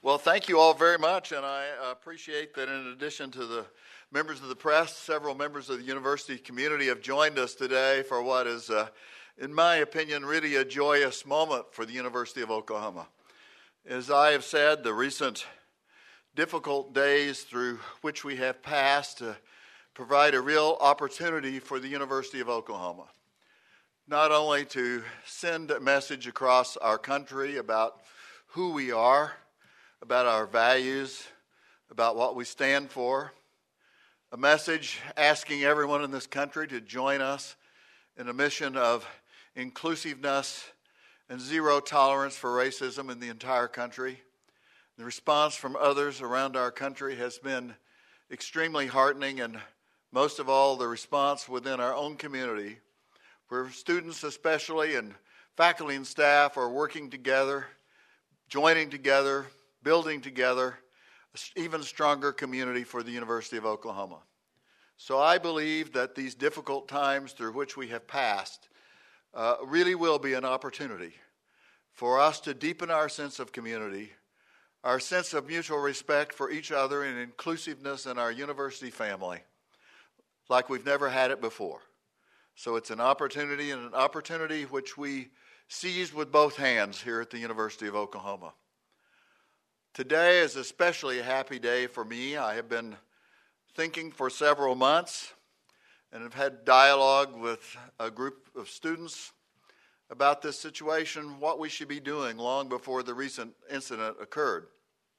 Well, thank you all very much, and I appreciate that in addition to the members of the press, several members of the university community have joined us today for what is, in my opinion, really a joyous moment for the University of Oklahoma. As I have said, the recent difficult days through which we have passed provide a real opportunity for the University of Oklahoma, not only to send a message across our country about who we are, about our values, about what we stand for, a message asking everyone in this country to join us in a mission of inclusiveness and zero tolerance for racism in the entire country. The response from others around our country has been extremely heartening, and most of all, the response within our own community, where students especially and faculty and staff are working together, joining together, building together an even stronger community for the University of Oklahoma. So I believe that these difficult times through which we have passed really will be an opportunity for us to deepen our sense of community, our sense of mutual respect for each other and inclusiveness in our university family like we've never had it before. So it's an opportunity, and an opportunity which we seize with both hands here at the University of Oklahoma. Today is especially a happy day for me. I have been thinking for several months and have had dialogue with a group of students about this situation, what we should be doing long before the recent incident occurred.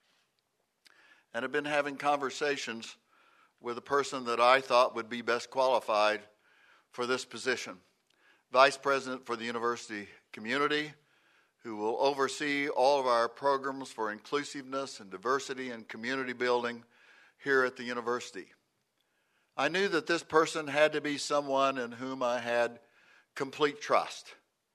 And have been having conversations with a person that I thought would be best qualified for this position, Vice President for the University Community, who will oversee all of our programs for inclusiveness and diversity and community building here at the university. I knew that this person had to be someone in whom I had complete trust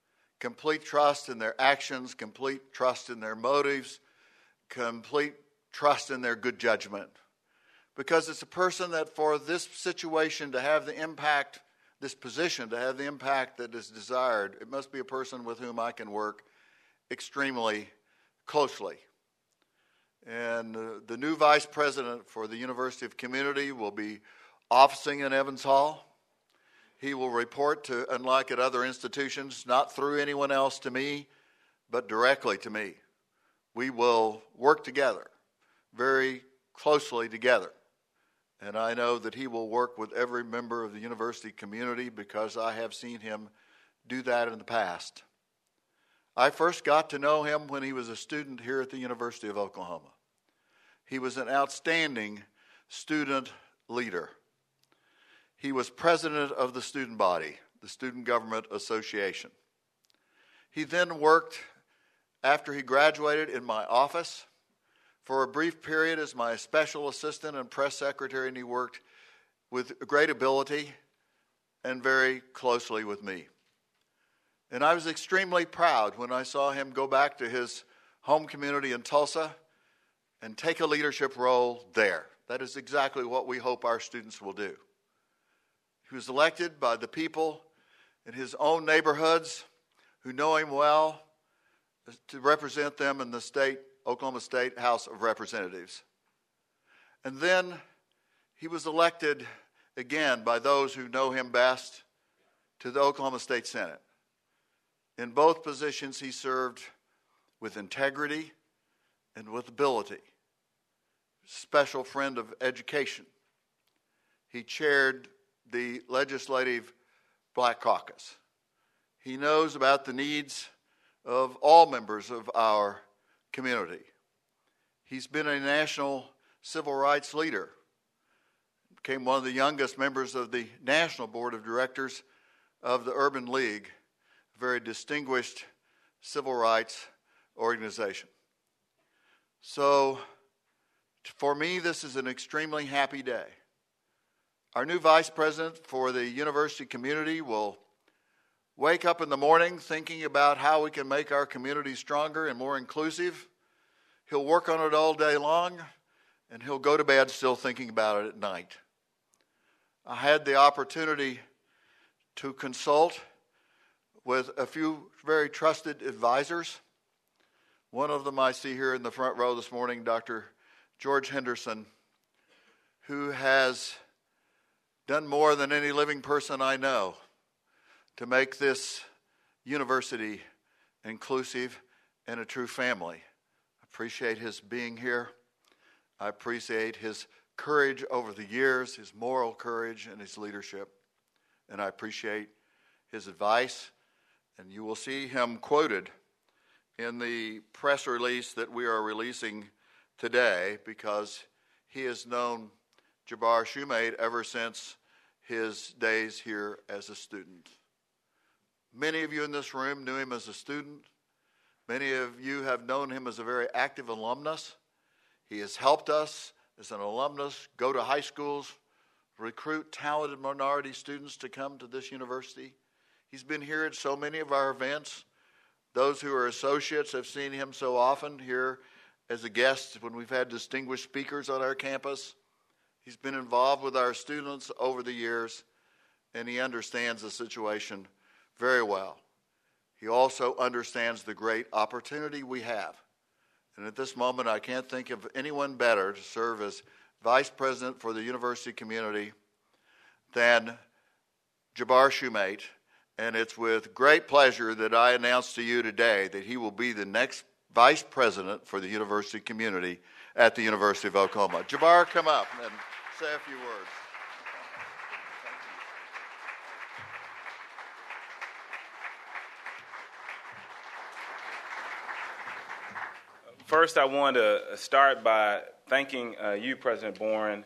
in their actions, complete trust in their motives, complete trust in their good judgment. Because it's a person that for this situation to have the impact, this position to have the impact that is desired, it must be a person with whom I can work extremely closely. And the new vice president for the University of Community will be officing in Evans Hall. He will report to, unlike at other institutions, not through anyone else to me, but directly to me. We will work together, very closely together. And I know that he will work with every member of the university community because I have seen him do that in the past. I first got to know him when he was a student here at the University of Oklahoma. He was an outstanding student leader. He was president of the student body, the Student Government Association. He then worked, after he graduated, in my office for a brief period as my special assistant and press secretary, and he worked with great ability and very closely with me. And I was extremely proud when I saw him go back to his home community in Tulsa and take a leadership role there. That is exactly what we hope our students will do. He was elected by the people in his own neighborhoods who know him well to represent them in the Oklahoma State House of Representatives. And then he was elected again by those who know him best to the Oklahoma State Senate. In both positions, he served with integrity and with ability. Special friend of education. He chaired the Legislative Black Caucus. He knows about the needs of all members of our community. He's been a national civil rights leader. Became one of the youngest members of the National Board of Directors of the Urban League, a very distinguished civil rights organization. So, for me, this is an extremely happy day. Our new vice president for the university community will wake up in the morning thinking about how we can make our community stronger and more inclusive. He'll work on it all day long, and he'll go to bed still thinking about it at night. I had the opportunity to consult with a few very trusted advisors One of them I see here in the front row this morning, Dr. George Henderson, who has done more than any living person I know to make this university inclusive and a true family. I appreciate his being here. I appreciate his courage over the years, his moral courage and his leadership. And I appreciate his advice. And you will see him quoted in the press release that we are releasing today, because he has known Jabbar Shumate ever since his days here as a student. Many of you in this room knew him as a student. Many of you have known him as a very active alumnus. He has helped us as an alumnus go to high schools, recruit talented minority students to come to this university. He's been here at so many of our events. Those who are associates have seen him so often here as a guest when we've had distinguished speakers on our campus. He's been involved with our students over the years, and he understands the situation very well. He also understands the great opportunity we have. And at this moment, I can't think of anyone better to serve as Vice President for the university community than Jabbar Shumate. And it's with great pleasure that I announce to you today that he will be the next Vice President for the university community at the University of Oklahoma. Jabbar, come up and say a few words. First, I want to start by thanking you, President Boren.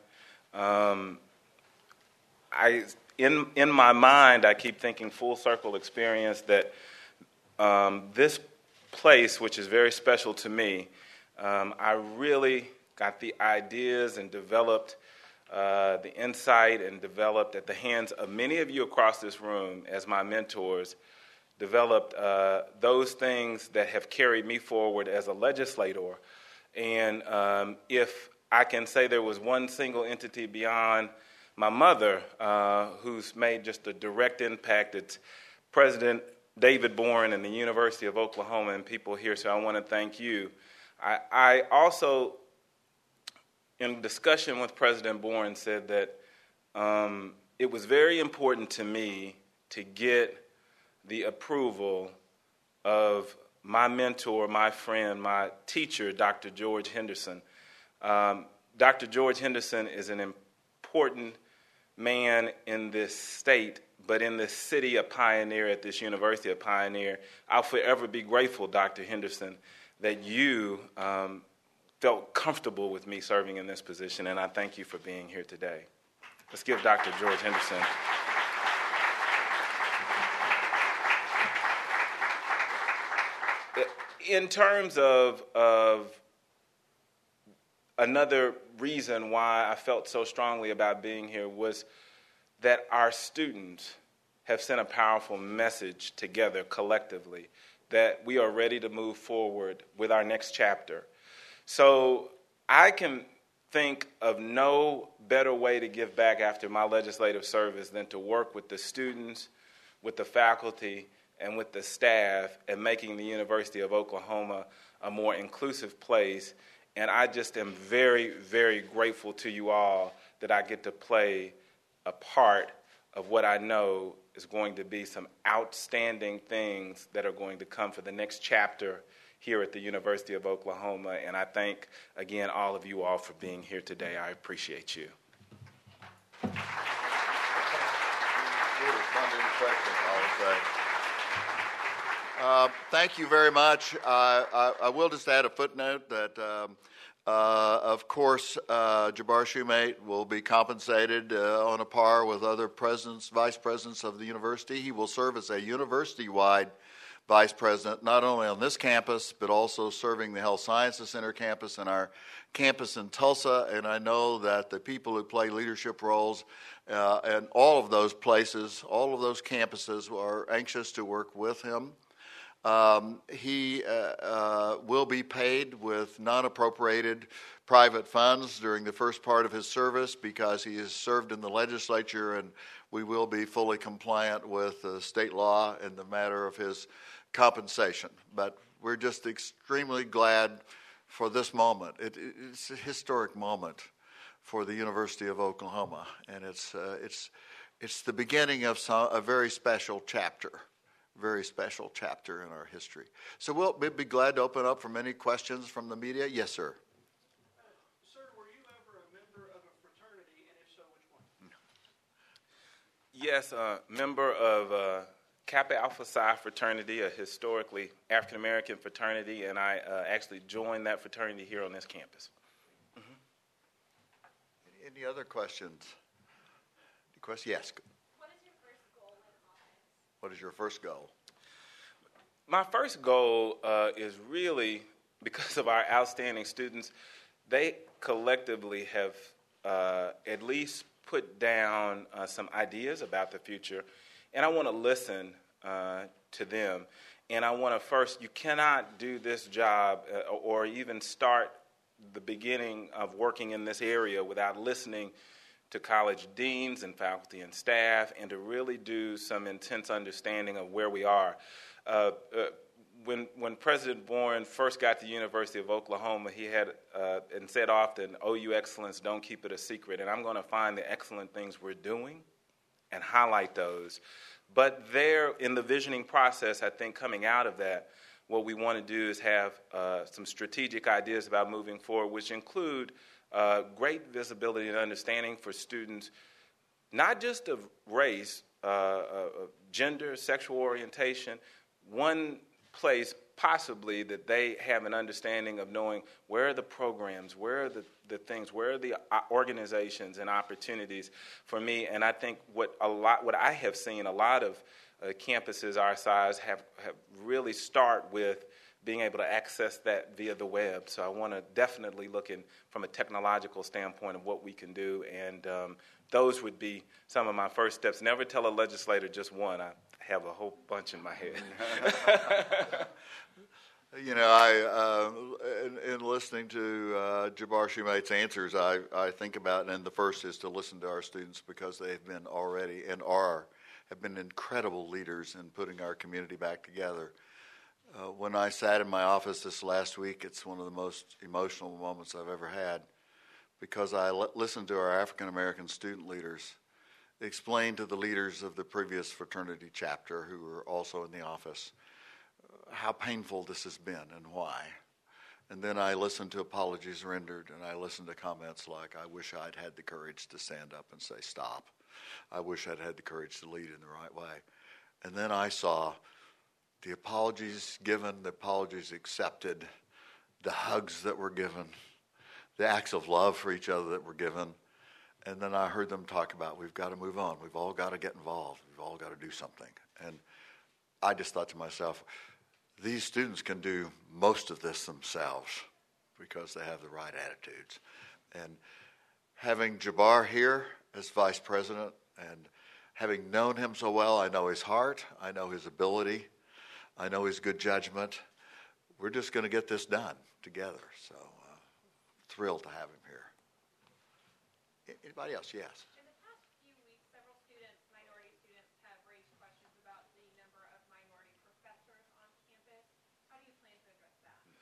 In my mind, I keep thinking full circle experience that this place, which is very special to me, I really got the ideas and developed the insight and developed at the hands of many of you across this room as my mentors, developed those things that have carried me forward as a legislator. And if I can say there was one single entity beyond my mother who's made just a direct impact, it's President David Boren and the University of Oklahoma and people here, so I want to thank you. I also, in discussion with President Boren, said that it was very important to me to get the approval of my mentor, my friend, my teacher, Dr. George Henderson. Dr. George Henderson is an important man in this state, but in this city, a pioneer at this university, a pioneer. I'll forever be grateful, Dr. Henderson, that you felt comfortable with me serving in this position, and I thank you for being here today. Let's give Dr. George Henderson. In terms of another reason why I felt so strongly about being here was that our students have sent a powerful message together collectively that we are ready to move forward with our next chapter. So I can think of no better way to give back after my legislative service than to work with the students, with the faculty, and with the staff and making the University of Oklahoma a more inclusive place. And I just am very, very grateful to you all that I get to play a part of what I know is going to be some outstanding things that are going to come for the next chapter here at the University of Oklahoma. And I thank, again, all of you all for being here today. I appreciate you. Thank you very much. I will just add a footnote that, of course, Jabbar Shumate will be compensated on a par with other presidents, vice presidents of the university. He will serve as a university-wide vice president, not only on this campus, but also serving the Health Sciences Center campus and our campus in Tulsa. And I know that the people who play leadership roles in all of those places, all of those campuses, are anxious to work with him. He will be paid with non-appropriated private funds during the first part of his service because he has served in the legislature, and we will be fully compliant with state law in the matter of his compensation. But we're just extremely glad for this moment. It's a historic moment for the University of Oklahoma, and it's the beginning of a very special chapter in our history. So we'll be glad to open up for any questions from the media. Yes, sir. Sir, were you ever a member of a fraternity, and if so, which one? Yes, member of Kappa Alpha Psi fraternity, a historically African-American fraternity, and I actually joined that fraternity here on this campus. Any other questions? Any questions? Yes. What is your first goal in office? What is your first goal? My first goal is really, because of our outstanding students, they collectively have at least put down some ideas about the future, and I want to listen to them. And I want to first, you cannot do this job or even start the beginning of working in this area without listening to college deans and faculty and staff, and to really do some intense understanding of where we are. When President Bourne first got to the University of Oklahoma, he had and said often, "OU excellence, don't keep it a secret." And I'm going to find the excellent things we're doing and highlight those. But there, in the visioning process, I think coming out of that, what we want to do is have some strategic ideas about moving forward, which include great visibility and understanding for students, not just of race, gender, sexual orientation. One place possibly that they have an understanding of knowing where are the programs, where are the things, where are the organizations and opportunities for me. And I think what I have seen a lot of campuses our size have really start with being able to access that via the web. So I want to definitely look in from a technological standpoint of what we can do, and those would be some of my first steps. Never tell a legislator just one. I have a whole bunch in my head. You know, in listening to Jabbar Shumate's answers, I think about, and the first is to listen to our students, because they've been already and have been incredible leaders in putting our community back together. When I sat in my office this last week, it's one of the most emotional moments I've ever had, because I listened to our African American student leaders explain to the leaders of the previous fraternity chapter, who were also in the office, how painful this has been and why. And then I listened to apologies rendered, and I listened to comments like, "I wish I'd had the courage to stand up and say stop. I wish I'd had the courage to lead in the right way." And then I saw the apologies given, the apologies accepted, the hugs that were given, the acts of love for each other that were given. And then I heard them talk about, we've got to move on. We've all got to get involved. We've all got to do something. And I just thought to myself, these students can do most of this themselves because they have the right attitudes. And having Jabbar here as vice president, and having known him so well, I know his heart, I know his ability, I know his good judgment. We're just going to get this done together. So thrilled to have him here. Anybody else? Yes. In the past few weeks, several students, minority students, have raised questions about the number of minority professors on campus. How do you plan to address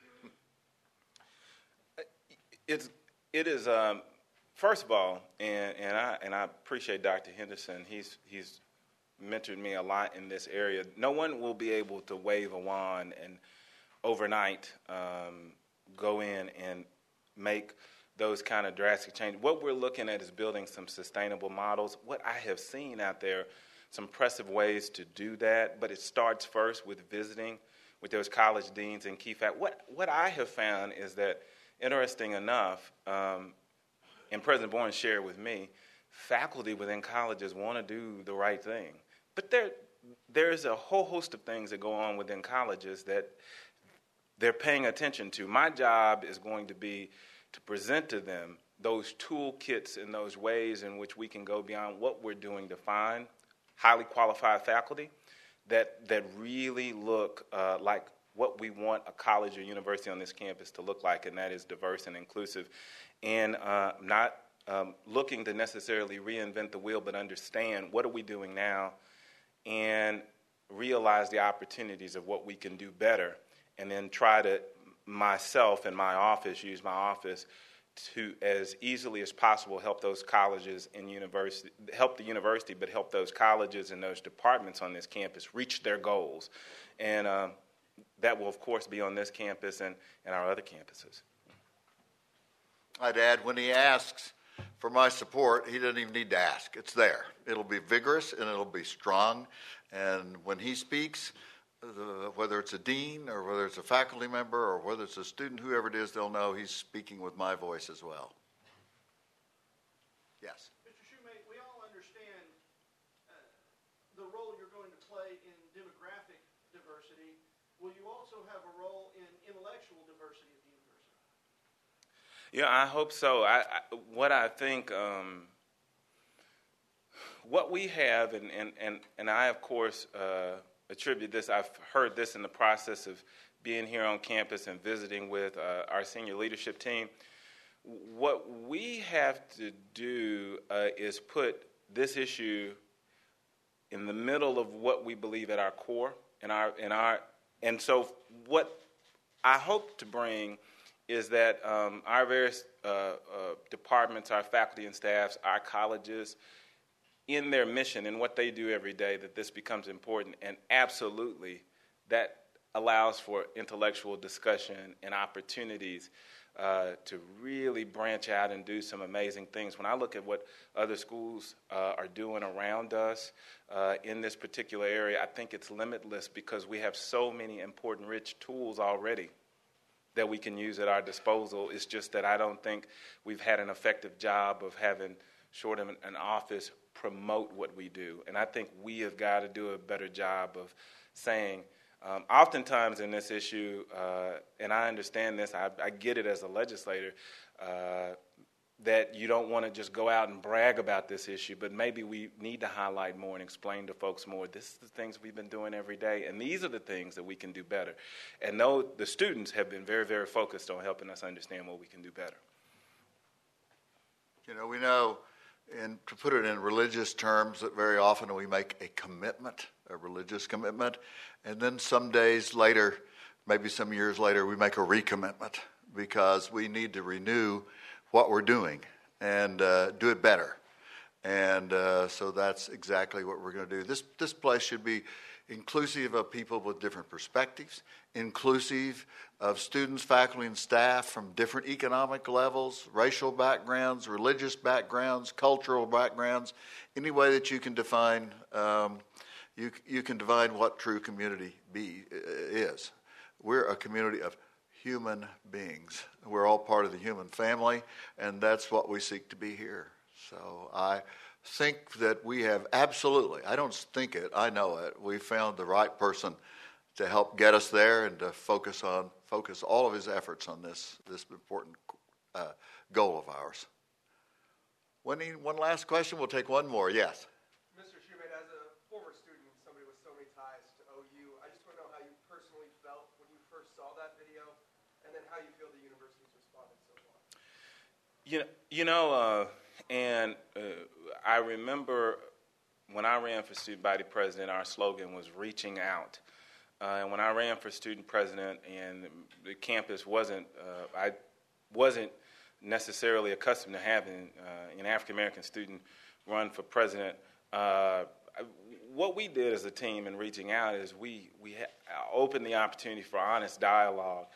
that? It is first of all, and I appreciate Dr. Henderson. He's mentored me a lot in this area. No one will be able to wave a wand and overnight go in and make those kind of drastic changes. What we're looking at is building some sustainable models. What I have seen out there, some impressive ways to do that, but it starts first with visiting with those college deans and key fact. What I have found is that, interesting enough, and President Bourne shared with me, faculty within colleges want to do the right thing. But there's a whole host of things that go on within colleges that they're paying attention to. My job is going to be to present to them those toolkits and those ways in which we can go beyond what we're doing to find highly qualified faculty that really look like what we want a college or university on this campus to look like, and that is diverse and inclusive, and not looking to necessarily reinvent the wheel, but understand what are we doing now and realize the opportunities of what we can do better and then try to myself and my office, use my office to as easily as possible help those colleges and university, help the university, but help those colleges and those departments on this campus reach their goals. And that will, of course, be on this campus and our other campuses. I'd add, when he asks for my support, he doesn't even need to ask. It's there. It'll be vigorous and it'll be strong. And when he speaks, whether it's a dean or whether it's a faculty member or whether it's a student, whoever it is, they'll know he's speaking with my voice as well. Yes? Mr. Shoemate, we all understand the role you're going to play in demographic diversity. Will you also have a role in intellectual diversity at the university? Yeah, I hope so. What I think, what we have, and I, of course, attribute this, I've heard this in the process of being here on campus and visiting with our senior leadership team. What we have to do is put this issue in the middle of what we believe at our core, and so what I hope to bring is that our various departments, our faculty and staffs, our colleges, in their mission and what they do every day, that this becomes important, and absolutely that allows for intellectual discussion and opportunities to really branch out and do some amazing things. When I look at what other schools are doing around us in this particular area, I think it's limitless because we have so many important, rich tools already that we can use at our disposal. It's just that I don't think we've had an effective job of having, short of an office, promote what we do. And I think we have got to do a better job of saying, oftentimes in this issue, and I understand this, I get it as a legislator, that you don't want to just go out and brag about this issue, but maybe we need to highlight more and explain to folks more, this is the things we've been doing every day, and these are the things that we can do better. And the students have been very, very focused on helping us understand what we can do better. You know, we know, and to put it in religious terms, that very often we make a commitment, a religious commitment, and then some days later, maybe some years later, we make a recommitment because we need to renew what we're doing and do it better. And so that's exactly what we're going to do. This place should be inclusive of people with different perspectives, inclusive of students, faculty, and staff from different economic levels, racial backgrounds, religious backgrounds, cultural backgrounds, any way that you can define, you can define what true community is. We're a community of human beings. We're all part of the human family, and that's what we seek to be here. So I think that we have absolutely, I don't think it, I know it, we found the right person to help get us there and to focus all of his efforts on this important goal of ours. One last question, we'll take one more, yes. Mr. Shoemate, as a former student, somebody with so many ties to OU, I just want to know how you personally felt when you first saw that video, and then how you feel the university's responded so far. I remember when I ran for student body president, our slogan was reaching out. And when I ran for student president and the campus I wasn't necessarily accustomed to having an African-American student run for president. What we did as a team in reaching out is we opened the opportunity for honest dialogue.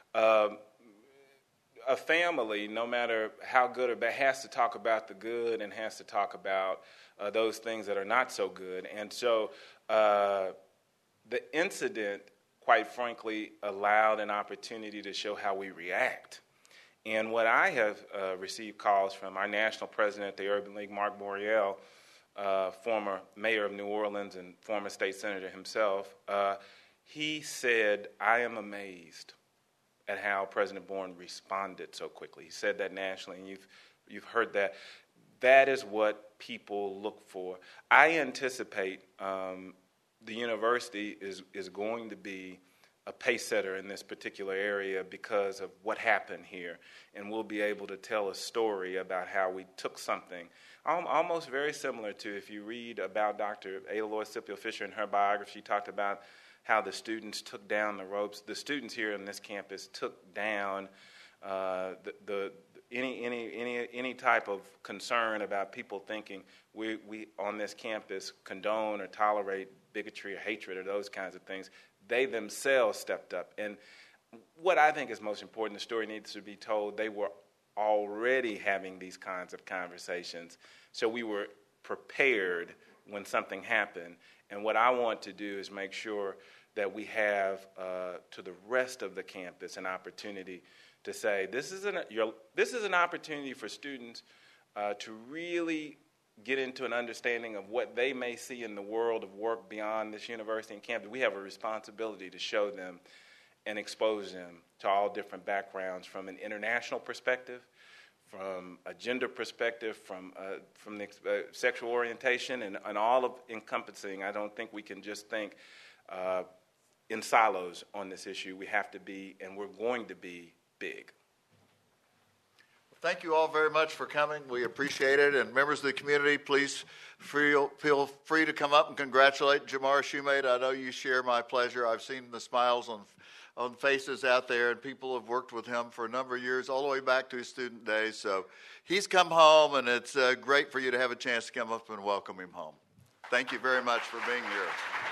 A family, no matter how good or bad, has to talk about the good and has to talk about those things that are not so good. And so the incident, quite frankly, allowed an opportunity to show how we react. And what I have received calls from our national president at the Urban League, Mark Morial, former mayor of New Orleans and former state senator himself, he said, I am amazed at how President Bourne responded so quickly. He said that nationally, and you've heard that. That is what people look for. I anticipate the university is going to be a pace setter in this particular area because of what happened here, and we'll be able to tell a story about how we took something almost very similar to, if you read about Dr. Ada Loyd Scipio Fisher in her biography, she talked about how the students took down the ropes. The students here on this campus took down any type of concern about people thinking we on this campus condone or tolerate bigotry or hatred or those kinds of things. They themselves stepped up. And what I think is most important, the story needs to be told, they were already having these kinds of conversations. So we were prepared when something happened. And what I want to do is make sure that we have to the rest of the campus an opportunity to say, this is an opportunity for students to really get into an understanding of what they may see in the world of work beyond this university and campus. We have a responsibility to show them and expose them to all different backgrounds, from an international perspective, from a gender perspective, from the sexual orientation, and all of encompassing. I don't think we can just think in silos on this issue. We have to be, and we're going to be, big. Thank you all very much for coming. We appreciate it. And members of the community, please feel free to come up and congratulate Jamar Shumate. I know you share my pleasure. I've seen the smiles on faces out there, and people have worked with him for a number of years, all the way back to his student days. So he's come home, and it's great for you to have a chance to come up and welcome him home. Thank you very much for being here.